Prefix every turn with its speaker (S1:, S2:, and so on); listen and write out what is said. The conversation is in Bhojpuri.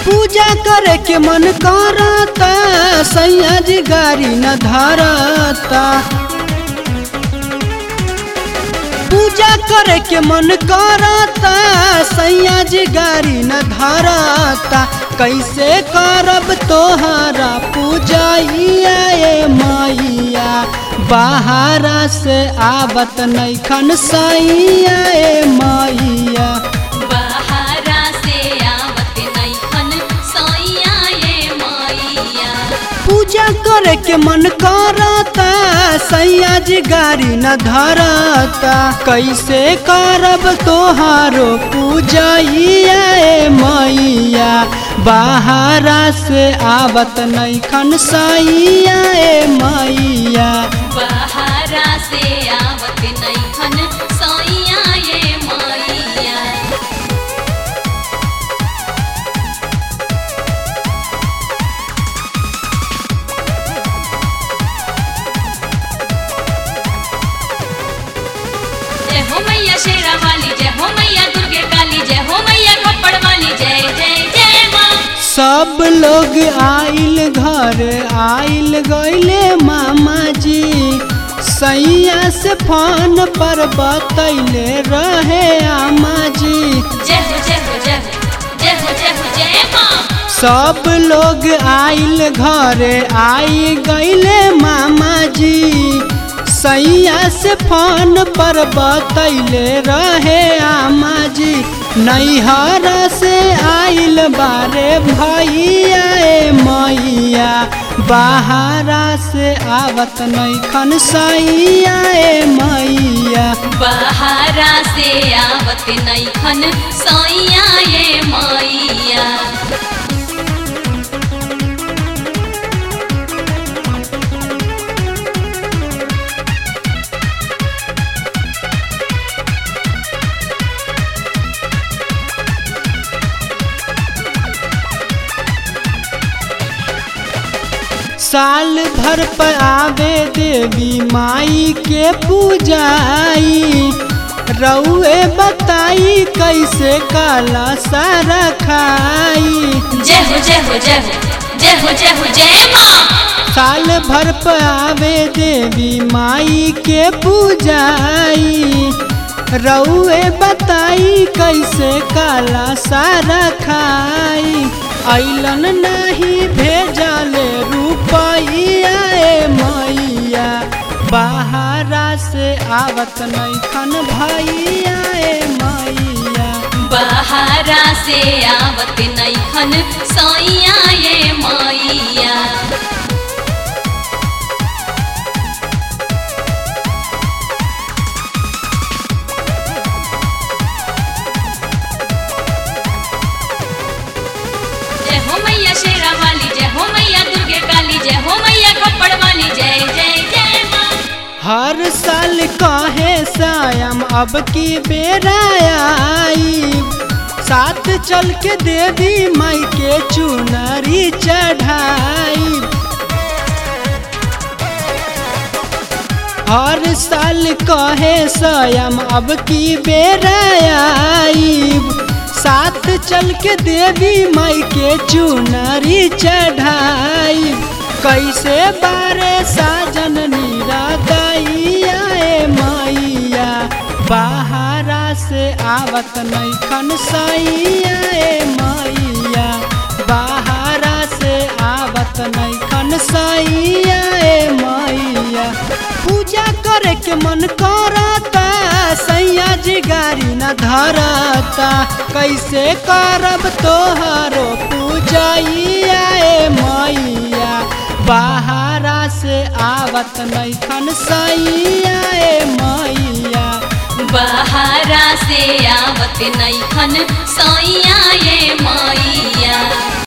S1: पूजा करे के मन करता सैया जी गाड़ी न धरता। पूजा करे के मन करता सैया जी गाड़ी न धरता। कैसे करब तोहरा पूजैया ए मैया बाहरा से आवत नैखन सैया ए मैया।
S2: बाहरा से आवत नैखन सैया ए मैया।
S1: पूजा करे के मन करता सैया जी गाड़ी न धरता। कैसे करब तोहारो पूजैया ए मैया बाहरा से आवत नैखन सैया ए मैया।
S2: बाहरा से आवत नैखन सैया ए मैया। जय हो मैया शेरा वाली, जय हो मैया दुर्गे काली, जय हो मैया खप्पड़ वाली, जय जय जय माँ।
S1: सब लोग आइल घर आइल गईले मामा जी सैया से फोन पर बतैले रहे आमा जी।
S2: जय हो जय हो जय हो जय हो जय हो जय माँ।
S1: सब लोग आइल घर आई गईले मामा जी सैया से फोन पर बतैले रहे आमा जी। नैहर से आइल बारे भैया ए मैया बाहरा से आवत नैखन सैया ए मैया।
S2: बाहरा से आवत नैखन सैया ए मैया।
S1: साल भर पर आवे देवी माई के पूजाई रउए बताई कैसे काला सारा खाई।
S2: जय हो जय हो जय हो जय हो जय हो जय माँ।
S1: साल भर पर आवे देवी माई के पूजाई रउए बताई कैसे काला सारा खाई। अइलन नहीं भेजले रुपैया ए मैया बाहरा से आवत नैखन भैया ए मैया।
S2: बाहरा से आवत नैखन सैया ए मैया। जय हो मैया शेरा वाली, जय हो मैया दुर्गे काली, जय हो मैया खप्पड़ वाली, जय जय जय माँ।
S1: हर साल कहे सायम अब की बेरा आई साथ चल के देवी माई के चुनरी चढ़ाई। हर साल कहे स्वयं अब की बेरा आई साथ चल के देवी माई के चुनरी चढ़ाई। कैसे बारे साजन निरादैया ए मैया बाहरा से आवत नैखन सैया ए मैया। बाहरा से आवत नैखन सैया ए मैया। पूजा करे के मन करता सैया जी गाड़ी न धरता। कैसे करब तोहरो पूजैया ए मैया बाहरा से आवत नैखन सैया ए मैया।
S2: बाहरा से आवत नैखन सैया ए मैया।